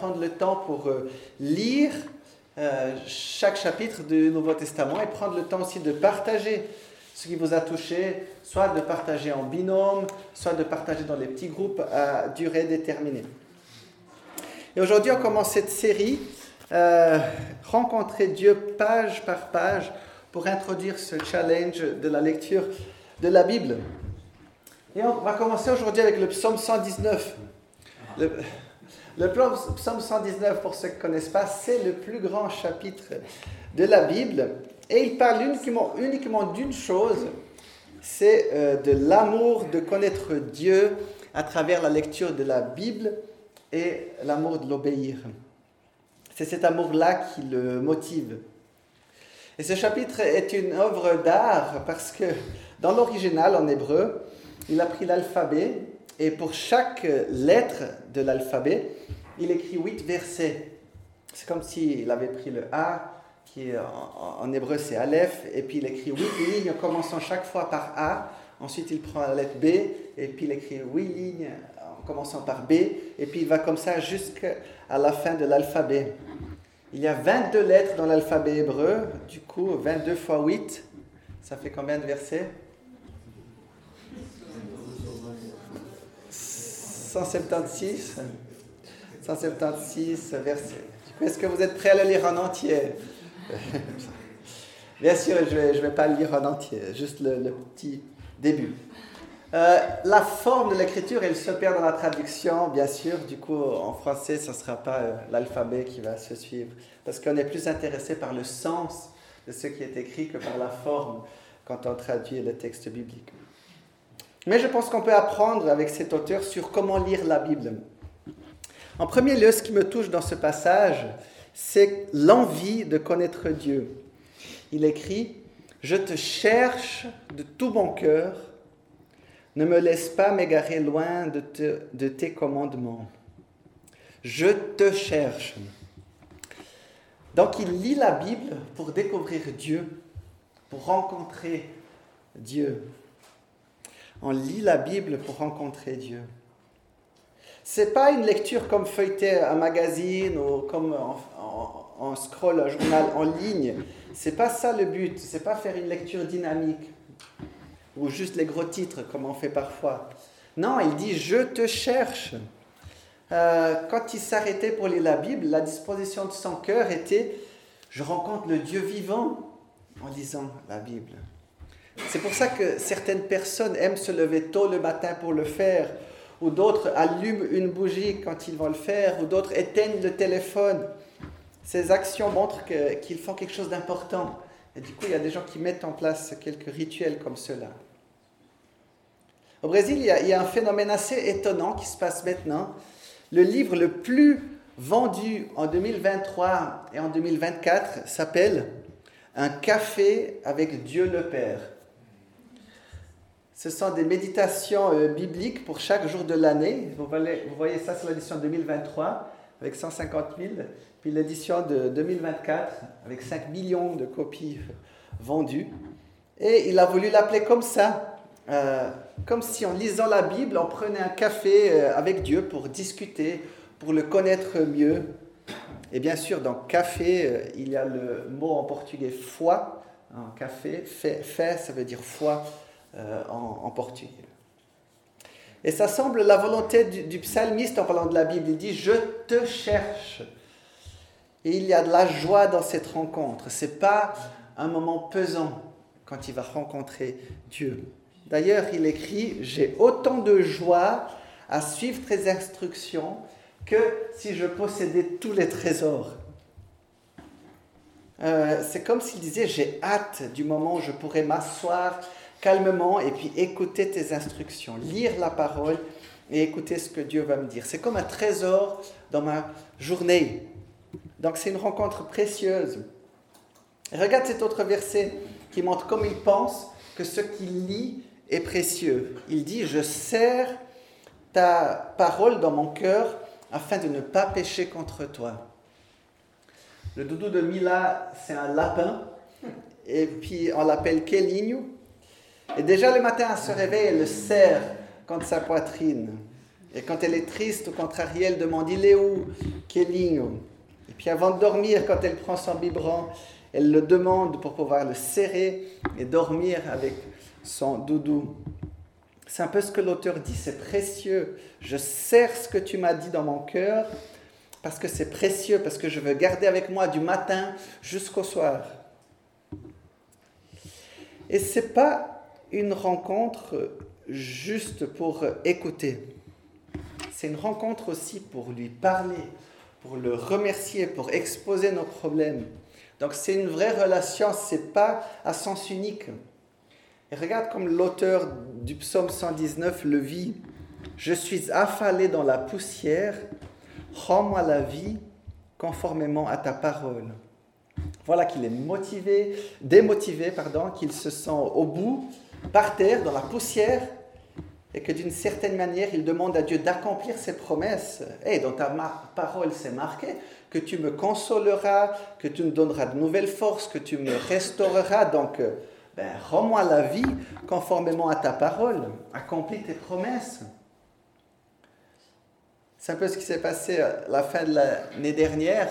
prendre le temps pour lire chaque chapitre du Nouveau Testament et prendre le temps aussi de partager ce qui vous a touché, soit de partager en binôme, soit de partager dans les petits groupes à durée déterminée. Et aujourd'hui, on commence cette série, Rencontrer Dieu page par page, pour introduire ce challenge de la lecture de la Bible. Et on va commencer aujourd'hui avec le psaume 119. Le psaume 119, pour ceux qui ne connaissent pas, c'est le plus grand chapitre de la Bible. Et il parle uniquement d'une chose, c'est de l'amour de connaître Dieu à travers la lecture de la Bible et l'amour de l'obéir. C'est cet amour-là qui le motive. Et ce chapitre est une œuvre d'art parce que dans l'original, en hébreu, il a pris l'alphabet et pour chaque lettre de l'alphabet, il écrit 8 versets. C'est comme s'il avait pris le A, qui en hébreu c'est Aleph, et puis il écrit 8 lignes en commençant chaque fois par A. Ensuite, il prend la lettre B, et puis il écrit 8 lignes en commençant par B, et puis il va comme ça jusqu'à la fin de l'alphabet. Il y a 22 lettres dans l'alphabet hébreu, du coup 22 fois 8, ça fait combien de versets ? 176 versets. Est-ce que vous êtes prêts à le lire en entier ? Bien sûr, je vais pas le lire en entier, juste le petit début. La forme de l'écriture, elle se perd dans la traduction, bien sûr. Du coup, en français, ce ne sera pas l'alphabet qui va se suivre, parce qu'on est plus intéressé par le sens de ce qui est écrit que par la forme quand on traduit le texte biblique. Mais je pense qu'on peut apprendre avec cet auteur sur comment lire la Bible. En premier lieu, ce qui me touche dans ce passage, c'est l'envie de connaître Dieu. Il écrit « Je te cherche de tout mon cœur, ne me laisse pas m'égarer loin de tes commandements. Je te cherche. » Donc il lit la Bible pour découvrir Dieu, pour rencontrer Dieu. On lit la Bible pour rencontrer Dieu. Ce n'est pas une lecture comme feuilleter un magazine ou comme on scrolle un journal en ligne. Ce n'est pas ça le but. Ce n'est pas faire une lecture dynamique ou juste les gros titres comme on fait parfois. Non, il dit « Je te cherche ». Quand il s'arrêtait pour lire la Bible, la disposition de son cœur était « Je rencontre le Dieu vivant en lisant la Bible ». C'est pour ça que certaines personnes aiment se lever tôt le matin pour le faire, ou d'autres allument une bougie quand ils vont le faire, ou d'autres éteignent le téléphone. Ces actions montrent qu'ils font quelque chose d'important. Et du coup, il y a des gens qui mettent en place quelques rituels comme cela. Au Brésil, il y a un phénomène assez étonnant qui se passe maintenant. Le livre le plus vendu en 2023 et en 2024 s'appelle « Un café avec Dieu le Père ». Ce sont des méditations bibliques pour chaque jour de l'année. Vous voyez ça, c'est l'édition 2023 avec 150 000. Puis l'édition de 2024 avec 5 millions de copies vendues. Et il a voulu l'appeler comme ça. Comme si en lisant la Bible, on prenait un café avec Dieu pour discuter, pour le connaître mieux. Et bien sûr, dans café, il y a le mot en portugais foi. En café, fé, ça veut dire foi. En portugais. Et ça semble la volonté du psalmiste en parlant de la Bible. Il dit « Je te cherche ». Et il y a de la joie dans cette rencontre. Ce n'est pas un moment pesant quand il va rencontrer Dieu. D'ailleurs, il écrit « J'ai autant de joie à suivre tes instructions que si je possédais tous les trésors ». C'est comme s'il disait « J'ai hâte du moment où je pourrai m'asseoir calmement et puis écouter tes instructions, lire la parole et écouter ce que Dieu va me dire. » C'est comme un trésor dans ma journée. Donc c'est une rencontre précieuse. Regarde cet autre verset qui montre comme il pense que ce qu'il lit est précieux. Il dit « Je serre ta parole dans mon cœur afin de ne pas pécher contre toi. » Le doudou de Mila, c'est un lapin. Et puis on l'appelle Kelinho. Et déjà le matin, elle se réveille, elle le serre contre sa poitrine. Et quand elle est triste ou contrariée, elle demande « Il est où, Kéligno ?» Et puis avant de dormir, quand elle prend son biberon, elle le demande pour pouvoir le serrer et dormir avec son doudou. C'est un peu ce que l'auteur dit, c'est précieux. Je serre ce que tu m'as dit dans mon cœur parce que c'est précieux, parce que je veux garder avec moi du matin jusqu'au soir. Et ce n'est pas une rencontre juste pour écouter. C'est une rencontre aussi pour lui parler, pour le remercier, pour exposer nos problèmes. Donc c'est une vraie relation, ce n'est pas à sens unique. Et regarde comme l'auteur du psaume 119 le vit. « Je suis affalé dans la poussière, rends-moi la vie conformément à ta parole. » Voilà qu'il est démotivé, qu'il se sent au bout, par terre, dans la poussière, et que d'une certaine manière, il demande à Dieu d'accomplir ses promesses. Et dans ta parole, c'est marqué que tu me consoleras, que tu me donneras de nouvelles forces, que tu me restaureras. Donc, rends-moi la vie conformément à ta parole. Accomplis tes promesses. C'est un peu ce qui s'est passé à la fin de l'année dernière.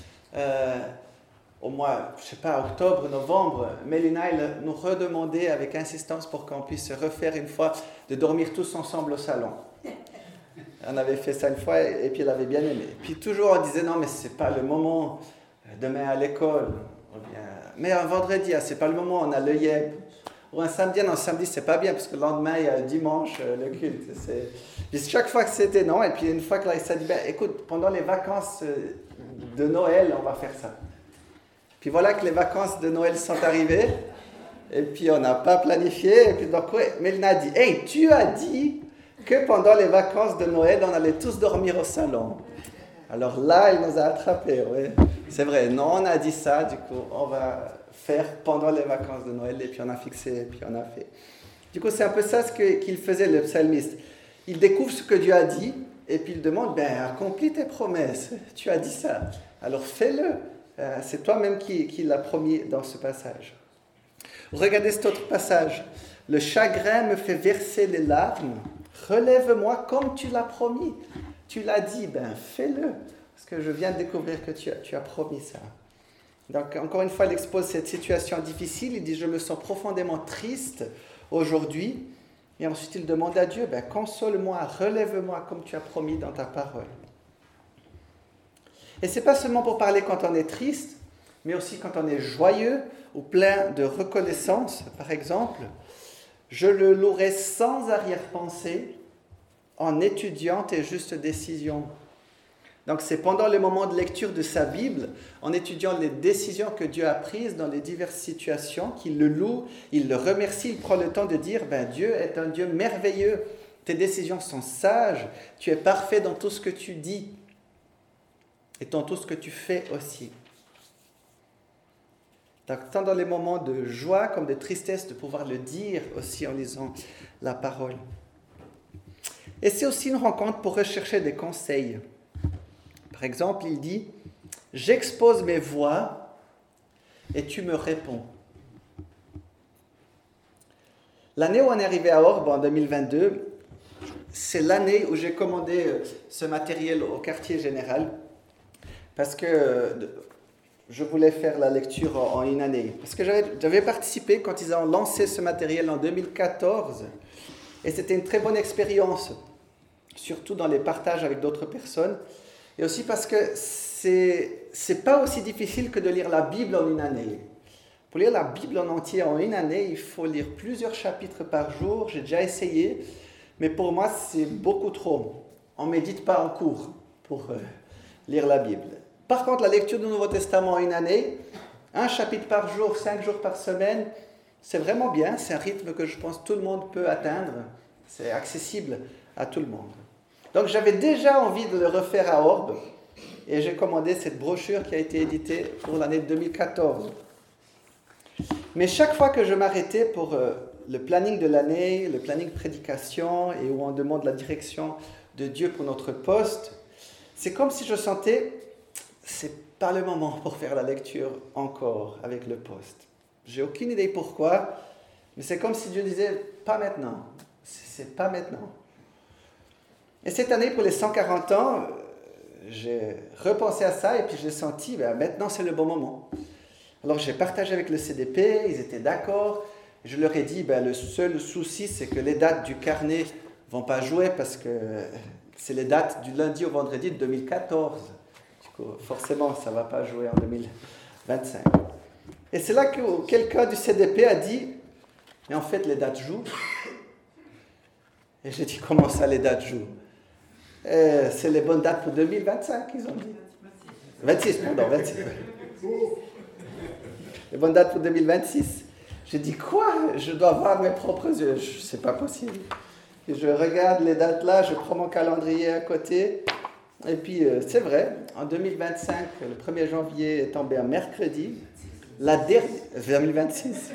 Au mois, octobre, novembre, Mélina, elle nous redemandait avec insistance pour qu'on puisse refaire une fois de dormir tous ensemble au salon. On avait fait ça une fois et puis elle avait bien aimé. Puis toujours on disait non mais c'est pas le moment, demain à l'école, mais un vendredi, c'est pas le moment, on a le yep. Ou un samedi, non, samedi c'est pas bien parce que le lendemain il y a dimanche le culte. Puis chaque fois que c'était non, et puis une fois que là il s'est dit écoute, pendant les vacances de Noël on va faire ça. Puis voilà que les vacances de Noël sont arrivées, et puis on n'a pas planifié, et puis donc, Mélina a dit, « Hey, tu as dit que pendant les vacances de Noël, on allait tous dormir au salon. » Alors là, elle nous a attrapés, oui. C'est vrai, non, on a dit ça, du coup, on va faire pendant les vacances de Noël, et puis on a fixé, et puis on a fait. Du coup, c'est un peu ça qu'il faisait, le psalmiste. Il découvre ce que Dieu a dit, et puis il demande, accomplis tes promesses, tu as dit ça, alors fais-le. C'est toi-même qui l'as promis dans ce passage. Regardez cet autre passage. Le chagrin me fait verser les larmes. Relève-moi comme tu l'as promis. Tu l'as dit, fais-le. Parce que je viens de découvrir que tu as promis ça. Donc, encore une fois, il expose cette situation difficile. Il dit, je me sens profondément triste aujourd'hui. Et ensuite, il demande à Dieu, console-moi, relève-moi comme tu as promis dans ta parole. Et ce n'est pas seulement pour parler quand on est triste, mais aussi quand on est joyeux ou plein de reconnaissance. Par exemple, je le louerai sans arrière-pensée en étudiant tes justes décisions. Donc c'est pendant le moment de lecture de sa Bible, en étudiant les décisions que Dieu a prises dans les diverses situations, qu'il le loue, il le remercie, il prend le temps de dire Dieu est un Dieu merveilleux, tes décisions sont sages, tu es parfait dans tout ce que tu dis. Et dans tout ce que tu fais aussi. Donc, tant dans les moments de joie comme de tristesse, de pouvoir le dire aussi en lisant la parole. Et c'est aussi une rencontre pour rechercher des conseils. Par exemple, il dit « J'expose mes voies et tu me réponds. » L'année où on est arrivé à Orbe, en 2022, c'est l'année où j'ai commandé ce matériel au quartier général. Parce que je voulais faire la lecture en une année. Parce que j'avais participé quand ils ont lancé ce matériel en 2014. Et c'était une très bonne expérience, surtout dans les partages avec d'autres personnes. Et aussi parce que c'est pas aussi difficile que de lire la Bible en une année. Pour lire la Bible en entier en une année, il faut lire plusieurs chapitres par jour. J'ai déjà essayé, mais pour moi, c'est beaucoup trop. On ne médite pas en cours pour lire la Bible. Par contre, la lecture du Nouveau Testament en une année, un chapitre par jour, 5 jours par semaine, c'est vraiment bien. C'est un rythme que je pense que tout le monde peut atteindre. C'est accessible à tout le monde. Donc j'avais déjà envie de le refaire à Orbe et j'ai commandé cette brochure qui a été éditée pour l'année 2014. Mais chaque fois que je m'arrêtais pour le planning de l'année, le planning prédication et où on demande la direction de Dieu pour notre poste, c'est comme si je sentais c'est pas le moment pour faire la lecture encore avec le poste. J'ai aucune idée pourquoi, mais c'est comme si Dieu disait pas maintenant. C'est pas maintenant. Et cette année, pour les 140 ans, j'ai repensé à ça et puis j'ai senti, maintenant c'est le bon moment. Alors j'ai partagé avec le CDP, ils étaient d'accord. Je leur ai dit, le seul souci, c'est que les dates du carnet ne vont pas jouer parce que c'est les dates du lundi au vendredi de 2014. Du coup, forcément, ça ne va pas jouer en 2025. Et c'est là que quelqu'un du CDP a dit, mais en fait, les dates jouent. Et j'ai dit, comment ça, les dates jouent? C'est les bonnes dates pour 2025, ils ont dit. 26, pardon, 26. Les bonnes dates pour 2026. J'ai dit, quoi? Je dois voir mes propres yeux. C'est pas possible. Et je regarde les dates là, je prends mon calendrier à côté. Et puis, c'est vrai, en 2025, le 1er janvier est tombé un mercredi. La dernière... 2026.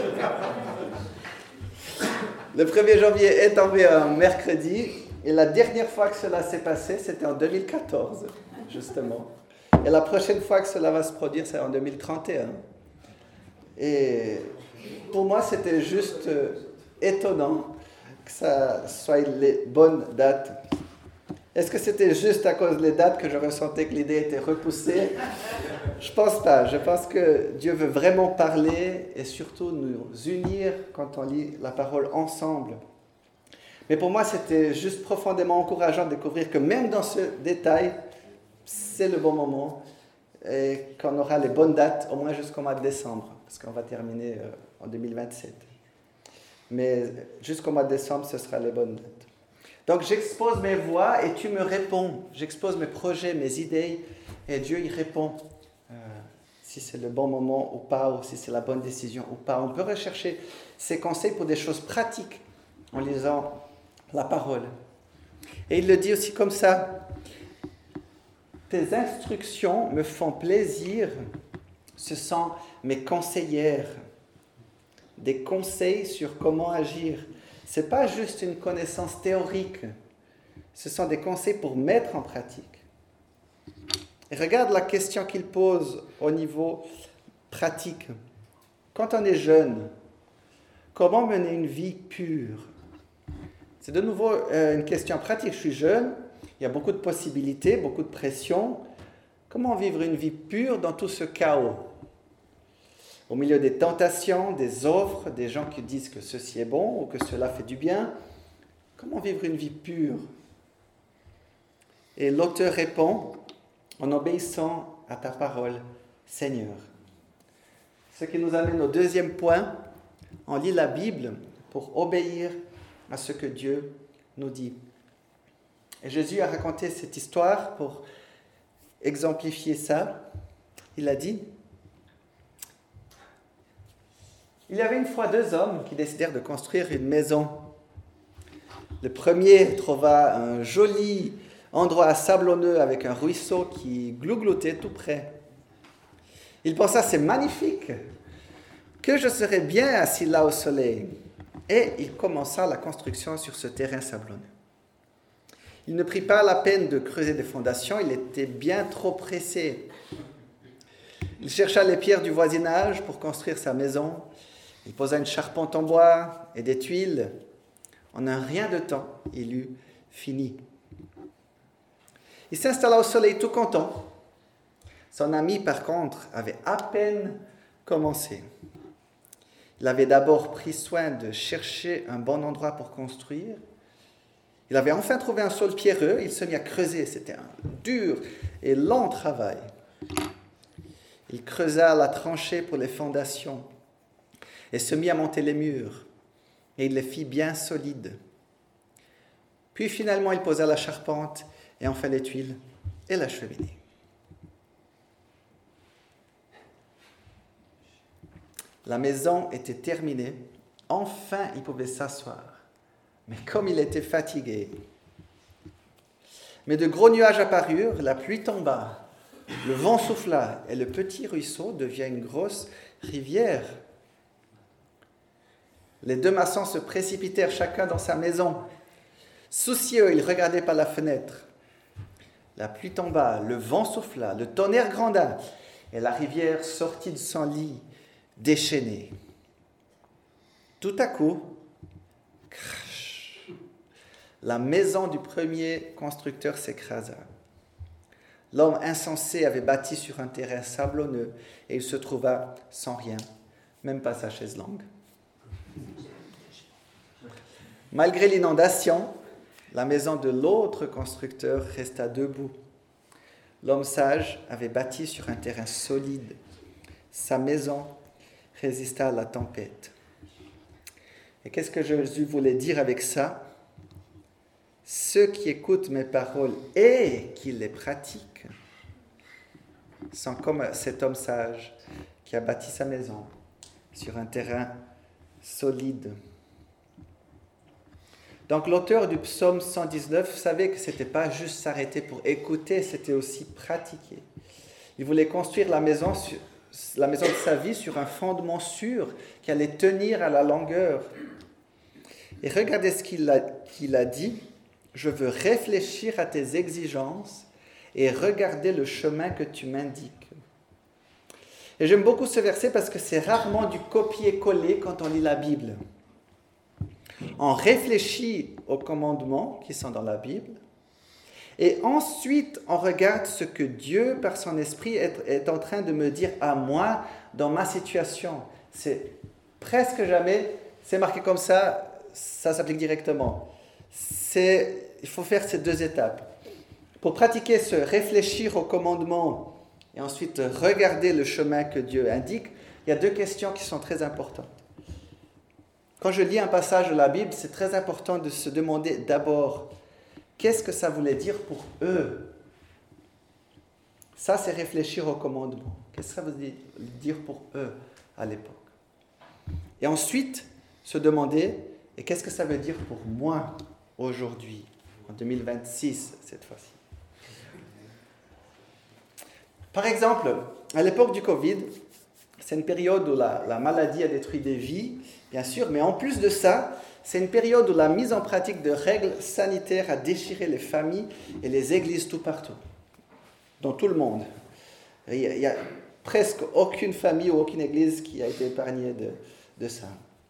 Le 1er janvier est tombé un mercredi. Et la dernière fois que cela s'est passé, c'était en 2014, justement. Et la prochaine fois que cela va se produire, c'est en 2031. Et pour moi, c'était juste étonnant que ça soit les bonnes dates. Est-ce que c'était juste à cause des dates que je ressentais que l'idée était repoussée? Je pense pas. Je pense que Dieu veut vraiment parler et surtout nous unir quand on lit la parole ensemble. Mais pour moi, c'était juste profondément encourageant de découvrir que même dans ce détail, c'est le bon moment et qu'on aura les bonnes dates au moins jusqu'au mois de décembre, parce qu'on va terminer en 2027. Mais jusqu'au mois de décembre, ce sera les bonnes dates. Donc j'expose mes voix et tu me réponds. J'expose mes projets, mes idées et Dieu y répond. Si c'est le bon moment ou pas, ou si c'est la bonne décision ou pas. On peut rechercher ces conseils pour des choses pratiques en lisant la parole. Et il le dit aussi comme ça. Tes instructions me font plaisir, ce sont mes conseillères. Des conseils sur comment agir. Ce n'est pas juste une connaissance théorique, ce sont des conseils pour mettre en pratique. Et regarde la question qu'il pose au niveau pratique. Quand on est jeune, comment mener une vie pure? C'est de nouveau une question pratique. Je suis jeune, il y a beaucoup de possibilités, beaucoup de pression. Comment vivre une vie pure dans tout ce chaos? Au milieu des tentations, des offres, des gens qui disent que ceci est bon ou que cela fait du bien, comment vivre une vie pure? Et l'auteur répond, en obéissant à ta parole, Seigneur. Ce qui nous amène au deuxième point, on lit la Bible pour obéir à ce que Dieu nous dit. Et Jésus a raconté cette histoire pour exemplifier ça. Il a dit, il y avait une fois deux hommes qui décidèrent de construire une maison. Le premier trouva un joli endroit sablonneux avec un ruisseau qui glougloutait tout près. Il pensa, c'est magnifique, que je serais bien assis là au soleil. Et il commença la construction sur ce terrain sablonneux. Il ne prit pas la peine de creuser des fondations, il était bien trop pressé. Il chercha les pierres du voisinage pour construire sa maison. Il posa une charpente en bois et des tuiles. En un rien de temps, il eut fini. Il s'installa au soleil tout content. Son ami, par contre, avait à peine commencé. Il avait d'abord pris soin de chercher un bon endroit pour construire. Il avait enfin trouvé un sol pierreux. Il se mit à creuser. C'était un dur et long travail. Il creusa la tranchée pour les fondations et se mit à monter les murs. Et il les fit bien solides. Puis finalement, il posa la charpente et enfin les tuiles et la cheminée. La maison était terminée. Enfin, il pouvait s'asseoir. Mais comme il était fatigué. Mais de gros nuages apparurent, la pluie tomba, le vent souffla et le petit ruisseau devient une grosse rivière. Les deux maçons se précipitèrent chacun dans sa maison. Soucieux, ils regardaient par la fenêtre. La pluie tomba, le vent souffla, le tonnerre gronda et la rivière sortit de son lit déchaînée. Tout à coup, crash, la maison du premier constructeur s'écrasa. L'homme insensé avait bâti sur un terrain sablonneux et il se trouva sans rien, même pas sa chaise longue. Malgré l'inondation, la maison de l'autre constructeur resta debout. L'homme sage avait bâti sur un terrain solide. Sa maison résista à la tempête. Et qu'est-ce que Jésus voulait dire avec ça? Ceux qui écoutent mes paroles et qui les pratiquent sont comme cet homme sage qui a bâti sa maison sur un terrain solide. Donc l'auteur du psaume 119 savait que ce n'était pas juste s'arrêter pour écouter, c'était aussi pratiquer. Il voulait construire la maison de sa vie sur un fondement sûr qui allait tenir à la longueur. Et regardez ce qu'il a dit. Je veux réfléchir à tes exigences et regarder le chemin que tu m'indiques. Et j'aime beaucoup ce verset parce que c'est rarement du copier-coller quand on lit la Bible. On réfléchit aux commandements qui sont dans la Bible et ensuite on regarde ce que Dieu, par son esprit, est en train de me dire à moi dans ma situation. C'est presque jamais, c'est marqué comme ça s'applique directement. Il faut faire ces deux étapes. Pour pratiquer ce réfléchir aux commandements et ensuite regarder le chemin que Dieu indique, il y a deux questions qui sont très importantes. Quand je lis un passage de la Bible, c'est très important de se demander d'abord, qu'est-ce que ça voulait dire pour eux? Ça, c'est réfléchir aux commandements. Qu'est-ce que ça veut dire pour eux à l'époque? Et ensuite, se demander, et qu'est-ce que ça veut dire pour moi aujourd'hui, en 2026, cette fois-ci? Par exemple, à l'époque du Covid, c'est une période où la maladie a détruit des vies, bien sûr, mais en plus de ça, c'est une période où la mise en pratique de règles sanitaires a déchiré les familles et les églises tout partout, dans tout le monde. Il y a presque aucune famille ou aucune église qui a été épargnée de ça.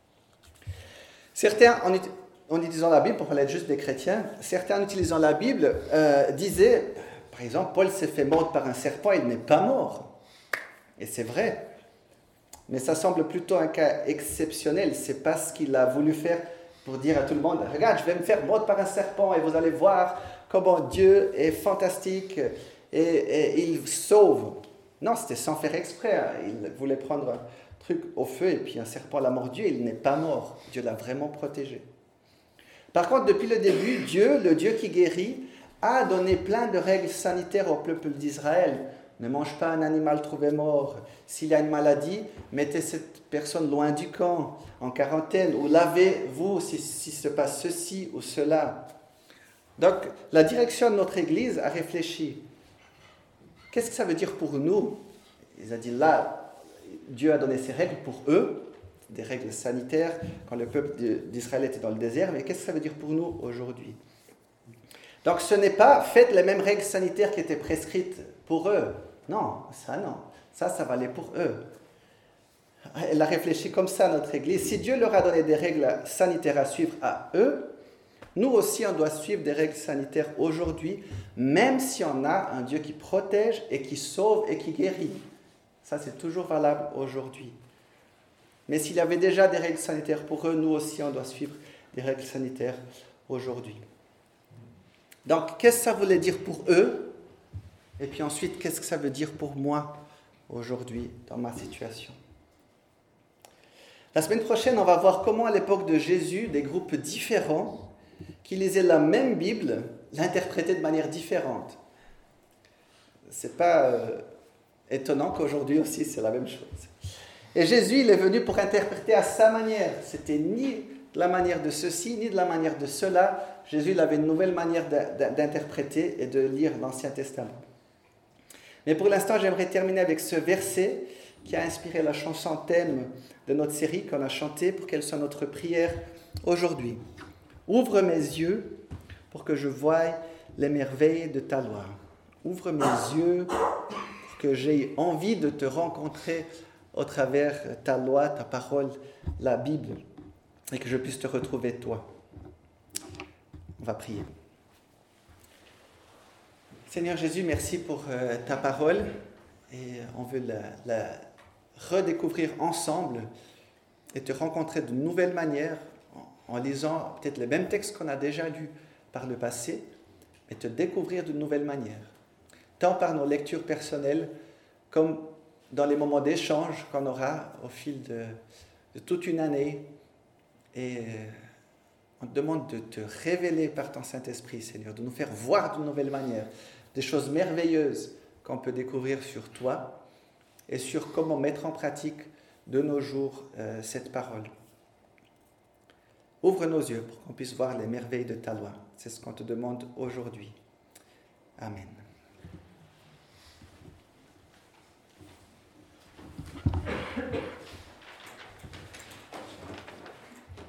Certains, en utilisant la Bible, pour parler juste des chrétiens, certains en utilisant la Bible disaient, par exemple, Paul s'est fait mordre par un serpent, il n'est pas mort. Et c'est vrai. Mais ça semble plutôt un cas exceptionnel. Ce n'est pas ce qu'il a voulu faire pour dire à tout le monde, regarde, je vais me faire mordre par un serpent et vous allez voir comment Dieu est fantastique et il sauve. Non, c'était sans faire exprès. Il voulait prendre un truc au feu et puis un serpent l'a mordu et il n'est pas mort. Dieu l'a vraiment protégé. Par contre, depuis le début, Dieu, le Dieu qui guérit, a donné plein de règles sanitaires au peuple d'Israël. Ne mange pas un animal trouvé mort. S'il y a une maladie, mettez cette personne loin du camp, en quarantaine, ou lavez-vous si se passe ceci ou cela. Donc, la direction de notre Église a réfléchi. Qu'est-ce que ça veut dire pour nous? Ils ont dit là, Dieu a donné ses règles pour eux, des règles sanitaires, quand le peuple d'Israël était dans le désert, mais qu'est-ce que ça veut dire pour nous aujourd'hui? Donc, ce n'est pas faites les mêmes règles sanitaires qui étaient prescrites pour eux. Non. Ça valait pour eux. Elle a réfléchi comme ça, notre Église. Si Dieu leur a donné des règles sanitaires à suivre à eux, nous aussi, on doit suivre des règles sanitaires aujourd'hui, même si on a un Dieu qui protège et qui sauve et qui guérit. Ça, c'est toujours valable aujourd'hui. Mais s'il y avait déjà des règles sanitaires pour eux, nous aussi, on doit suivre des règles sanitaires aujourd'hui. Donc, qu'est-ce que ça voulait dire pour eux? Et puis ensuite, qu'est-ce que ça veut dire pour moi aujourd'hui, dans ma situation? La semaine prochaine, on va voir comment, à l'époque de Jésus, des groupes différents qui lisaient la même Bible l'interprétaient de manière différente. Ce n'est pas étonnant qu'aujourd'hui aussi, c'est la même chose. Et Jésus, il est venu pour interpréter à sa manière. C'était ni de la manière de ceci, ni de la manière de cela. Jésus, il avait une nouvelle manière d'interpréter et de lire l'Ancien Testament. Mais pour l'instant, j'aimerais terminer avec ce verset qui a inspiré la chanson thème de notre série qu'on a chantée pour qu'elle soit notre prière aujourd'hui. Ouvre mes yeux pour que je voie les merveilles de ta loi. Ouvre mes yeux pour que j'aie envie de te rencontrer au travers ta loi, ta parole, la Bible, et que je puisse te retrouver toi. On va prier. Seigneur Jésus, merci pour ta parole et on veut la redécouvrir ensemble et te rencontrer de nouvelles manières en lisant peut-être les mêmes textes qu'on a déjà lus par le passé, mais te découvrir de nouvelles manières, tant par nos lectures personnelles comme dans les moments d'échange qu'on aura au fil de toute une année. Et on te demande de te révéler par ton Saint-Esprit, Seigneur, de nous faire voir de nouvelles manières, des choses merveilleuses qu'on peut découvrir sur toi et sur comment mettre en pratique de nos jours cette parole. Ouvre nos yeux pour qu'on puisse voir les merveilles de ta loi. C'est ce qu'on te demande aujourd'hui. Amen.